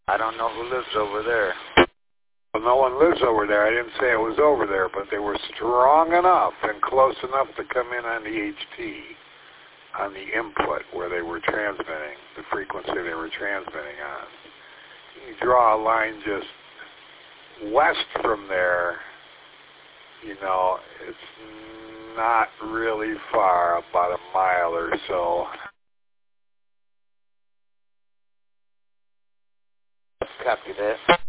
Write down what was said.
I don't know who lives over there. Well, no one lives over there. I didn't say it was over there, but they were strong enough and close enough to come in on the HT, on the input where they were transmitting, the frequency they were transmitting on. You draw a line just west from there, you know, it's not really far, about a mile or so. Copy that.